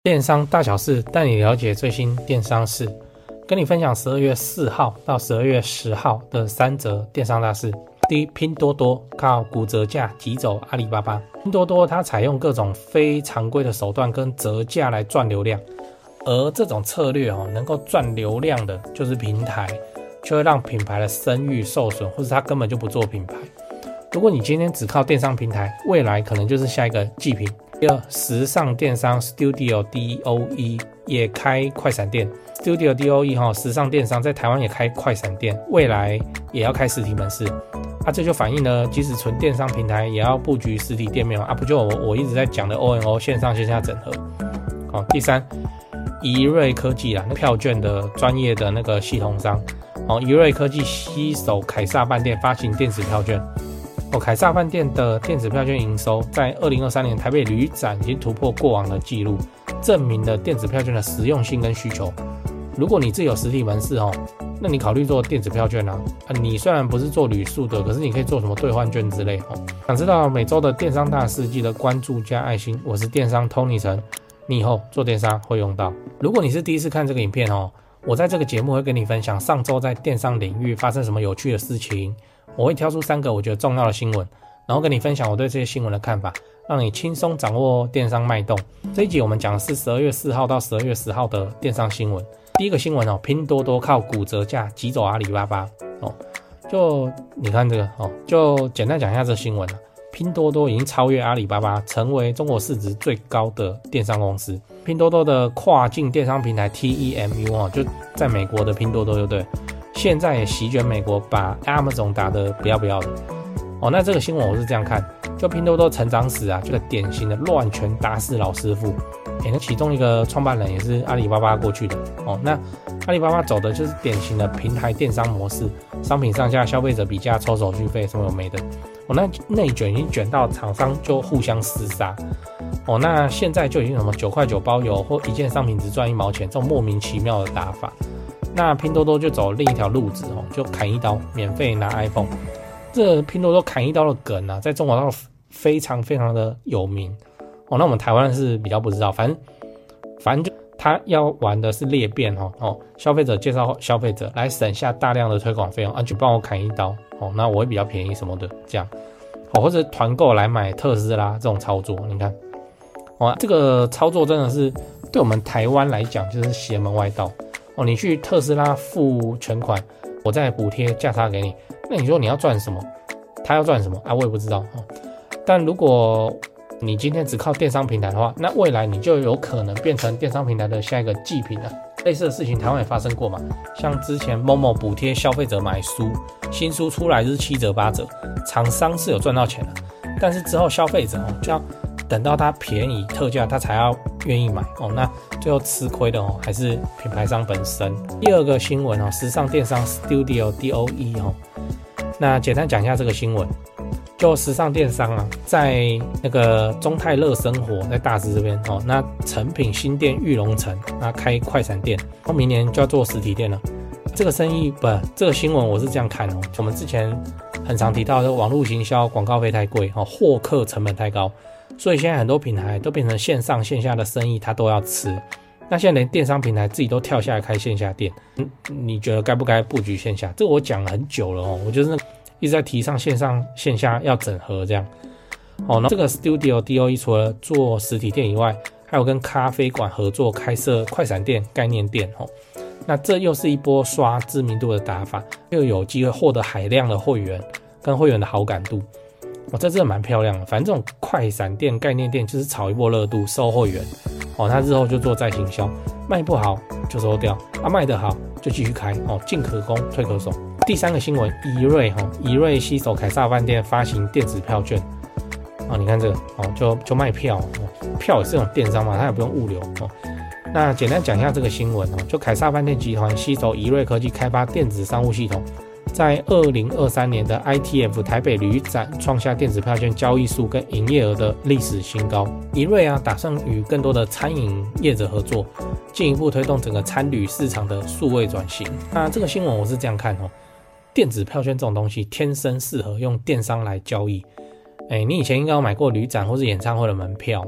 电商大小事，带你了解最新电商事，跟你分享12月4号到12月10号的3则电商大事。第一，拼多多靠骨折价挤走阿里巴巴。拼多多它采用各种非常规的手段跟折价来赚流量，而这种策略能够赚流量的就是平台，就会让品牌的声誉受损，或者它根本就不做品牌。如果你今天只靠电商平台，未来可能就是下一个祭品。第二，时尚电商 Studio DOE 也开快闪店。Studio DOE 时尚电商在台湾也开快闪店，未来也要开实体门市。这就反映了即使纯电商平台也要布局实体店面不就我一直在讲的 O&O 线上线下整合。第三，怡瑞科技那票券的专业的那个系统商，怡瑞科技携手凯撒饭店发行电子票券。凯撒饭店的电子票券营收在2023年台北旅展已经突破过往的记录，证明了电子票券的实用性跟需求。如果你自己有实体门市那你考虑做电子票券你虽然不是做旅宿的，可是你可以做什么兑换券之类想知道每周的电商大事，记得关注加爱心。我是电商 Tony 陈，你以后做电商会用到。如果你是第一次看这个影片我在这个节目会跟你分享上周在电商领域发生什么有趣的事情，我会挑出3个我觉得重要的新闻，然后跟你分享我对这些新闻的看法，让你轻松掌握电商脉动。这一集我们讲的是12月4号到12月10号的电商新闻。第一个新闻拼多多靠骨折价挤走阿里巴巴就你看这个就简单讲一下这个新闻拼多多已经超越阿里巴巴，成为中国市值最高的电商公司。拼多多的跨境电商平台 TEMU 就在美国的拼多多，对不对？现在也席卷美国，把 Amazon 打得不要不要的那这个新闻我是这样看，就拼多多成长史这个典型的乱拳打死老师傅。那其中一个创办人也是阿里巴巴过去的那阿里巴巴走的就是典型的平台电商模式，商品上架，消费者比价，抽手续费，什么有没的那内卷已经卷到厂商就互相厮杀那现在就已经什么9块9包邮，或一件商品只赚1毛钱，这种莫名其妙的打法。那拼多多就走另一条路子就砍一刀免费拿 iPhone。这拼多多砍一刀的梗在中国大陆非常非常的有名那我们台湾人是比较不知道，反正就他要玩的是裂变消费者介绍消费者来省下大量的推广费用就帮我砍一刀那我会比较便宜什么的这样或者团购来买特斯拉这种操作。你看这个操作真的是对我们台湾来讲就是邪门歪道你去特斯拉付全款，我再补贴价差给你，那你说你要赚什么？他要赚什么我也不知道但如果你今天只靠电商平台的话，那未来你就有可能变成电商平台的下一个祭品了。类似的事情台湾也发生过嘛，像之前某补贴消费者买书，新书出来就是7折8折，厂商是有赚到钱的，但是之后消费者就要等到它便宜特价他才要愿意买那最后吃亏的还是品牌商本身。第二个新闻时尚电商 Studio DOE 那简单讲一下这个新闻。就时尚电商在那个中泰乐生活在大直这边那成品新店玉龙城开快闪店，明年就要做实体店了。这个生意这个新闻我是这样看我们之前很常提到的网络行销广告费太贵获客成本太高，所以现在很多品牌都变成线上线下的生意它都要吃。那现在连电商平台自己都跳下来开线下店，你觉得该不该布局线下？这个我讲了很久了我就是一直在提倡线上线下要整合这样那这个 Studio DOE 除了做实体店以外，还有跟咖啡馆合作开设快闪店概念店那这又是一波刷知名度的打法，又有机会获得海量的会员跟会员的好感度这真的蛮漂亮的。反正这种快闪店概念店就是炒一波热度收会员他日后就做再行销，卖不好就收掉卖得好就继续开进可攻退可守。第3个新闻，怡瑞携手凯撒饭店发行电子票券你看这个就卖票票也是这种电商嘛，它也不用物流那简单讲一下这个新闻就凯撒饭店集团携手怡瑞科技开发电子商务系统，在2023年的 ITF 台北旅展创下电子票券交易数跟营业额的历史新高。怡瑞打算与更多的餐饮业者合作，进一步推动整个餐旅市场的数位转型。那这个新闻我是这样看电子票券这种东西天生适合用电商来交易。你以前应该有买过旅展或是演唱会的门票嘛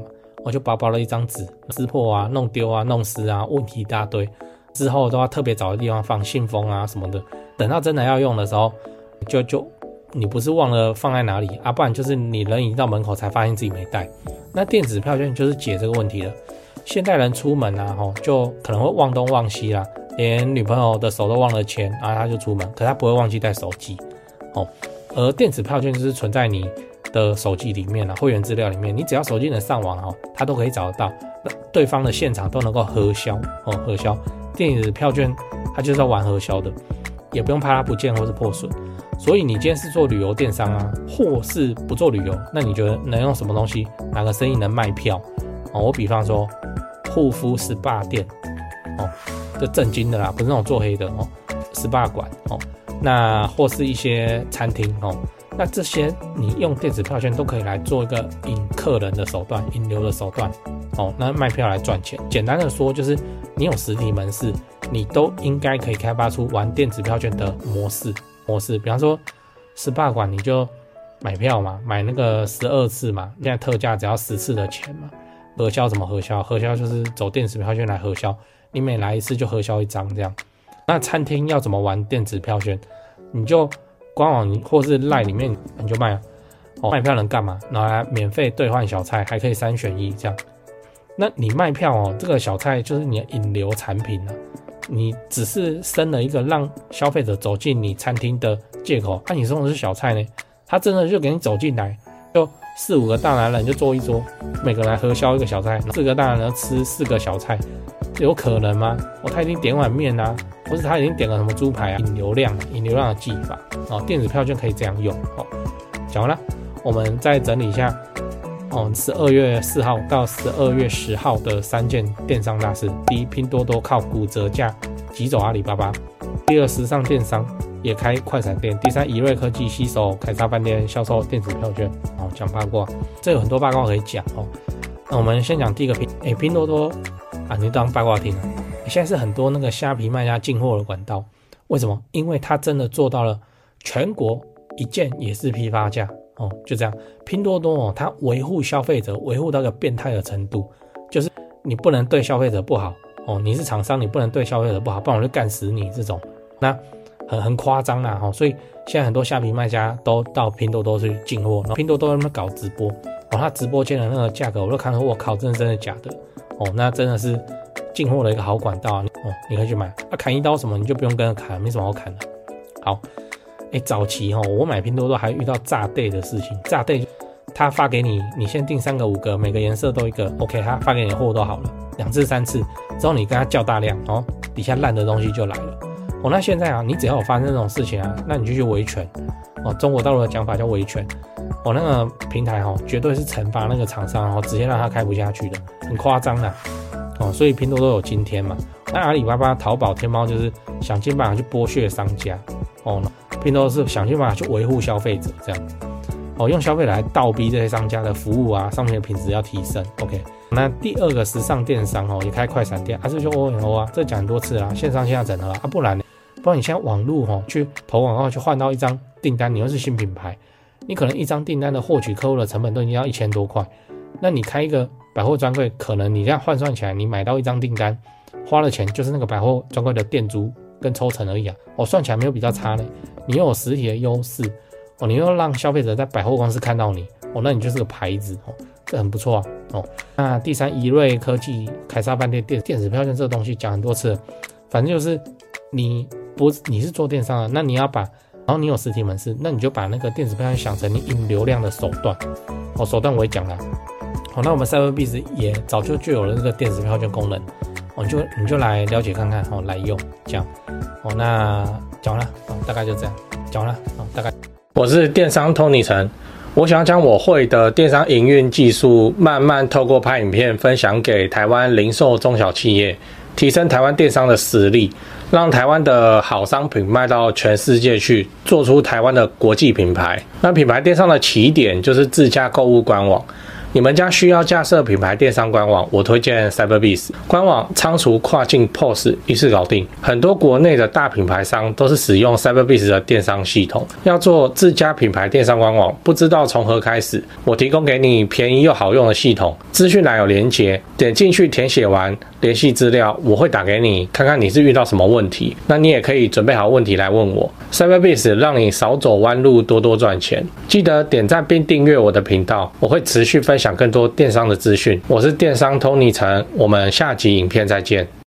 我就薄薄的一张纸，撕破啊、弄丢啊、弄湿啊，问题一大堆。之后都要特别找的地方放信封啊什么的，等到真的要用的时候，就你不是忘了放在哪里啊，不然就是你人已经到门口才发现自己没带。那电子票券就是解这个问题了。现代人出门啊，就可能会忘东忘西啦，连女朋友的手都忘了牵，然后他就出门，可他不会忘记带手机。而电子票券就是存在你的手机里面啊，会员资料里面，你只要手机能上网它都可以找得到，对方的现场都能够核销核销。电子票券它就是要玩核销的，也不用怕它不见或是破损。所以你今天是做旅游电商啊，或是不做旅游，那你觉得能用什么东西？哪个生意能卖票？我比方说护肤 SPA 店这正经的啦，不是那种做黑的SPA 馆那或是一些餐厅那这些你用电子票券都可以来做一个引客人的手段、引流的手段那卖票来赚钱。简单的说，就是你有实体门市，你都应该可以开发出玩电子票券的模式。比方说SPA 馆，你就买票嘛，买那个12次嘛，现在特价只要10次的钱嘛。核销怎么核销？核销就是走电子票券来核销，你每来一次就核销一张这样。那餐厅要怎么玩电子票券？你就官网或是 LINE 里面你就卖卖票能干嘛？拿来免费兑换小菜，还可以3选1这样。那你卖票这个小菜就是你的引流产品你只是生了一个让消费者走进你餐厅的借口。你送的是小菜呢，他真的就给你走进来，就4-5个大男人就坐一桌，每个人来核销一个小菜，4个大男人吃4个小菜，有可能吗？他已经点碗面啊，或是他已经点了什么猪排引流量的技法电子票券可以这样用讲完了，我们再整理一下12月4号到12月10号的3件电商大事。第一，拼多多靠骨折价挤走阿里巴巴。第二，时尚电商也开快闪店。第三，怡瑞科技携手凯撒饭店销售电子票券。讲八卦，这有很多八卦可以讲那我们先讲第一个拼多多你当八卦听现在是很多那个虾皮卖家进货的管道。为什么？因为他真的做到了全国一件也是批发价就这样。拼多多它维护消费者，维护到一个变态的程度，就是你不能对消费者不好你是厂商，你不能对消费者不好，不然我就干死你这种。那很夸张啦所以现在很多虾皮卖家都到拼多多去进货，然后拼多多在那边搞直播他直播间的那个价格我都看到，我靠，真的假的那真的是进货的一个好管道你可以去买砍一刀什么你就不用跟着砍，没什么好砍的。好早期我买拼多多还遇到炸 day 的事情。炸 day 他发给你，你先订3个5个，每个颜色都一个 OK， 他发给你的货都好了，2次3次之后你跟他叫大量底下烂的东西就来了那现在你只要有发生这种事情那你就去维权中国大陆的讲法叫维权那个平台绝对是惩罚那个厂商直接让他开不下去的，很夸张啦所以拼多多有今天嘛。那阿里巴巴、淘宝、天猫就是想尽办法去剥削商家拼多多是想尽办法去维护消费者这样用消费者来倒逼这些商家的服务商品的品质要提升 OK。 那第二个时尚电商也开快闪店这就 O&O 这讲很多次线上线下整合不然你现在网路去投广告去换到一张订单，你又是新品牌，你可能一张订单的获取客户的成本都已经要1000多块，那你开一个百货专柜，可能你这样换算起来，你买到一张订单花了钱就是那个百货专柜的店租跟抽成而已算起来没有比较差呢。你又有实体的优势你又让消费者在百货公司看到你那你就是个牌子这很不错那第三，怡瑞科技凯撒饭店电子票券这个东西讲很多次了，反正就是你是做电商的，那你要把，然后你有实体门市，那你就把那个电子票券想成你引流量的手段手段我也讲了那我们 Cyberbiz 也早就有了这个电子票券功能你就来了解看看来用这样那讲完了大概就这样讲完了大概。我是电商 Tony 陈，我想要将我会的电商营运技术慢慢透过拍影片分享给台湾零售中小企业，提升台湾电商的实力，让台湾的好商品卖到全世界去，做出台湾的国际品牌。那品牌电商的起点就是自家购物官网， 你们家需要架设品牌电商官网，我推荐 Cyberbiz 官网，仓储跨境 POS 一次搞定。很多国内的大品牌商都是使用 Cyberbiz 的电商系统，要做自家品牌电商官网，不知道从何开始。我提供给你便宜又好用的系统，资讯栏有连结，点进去填写完联系资料，我会打给你，看看你是遇到什么问题。那你也可以准备好问题来问我。Cyberbiz 让你少走弯路，多多赚钱。记得点赞并订阅我的频道，我会持续分享更多电商的资讯。我是电商 Tony 陈，我们下集影片再见。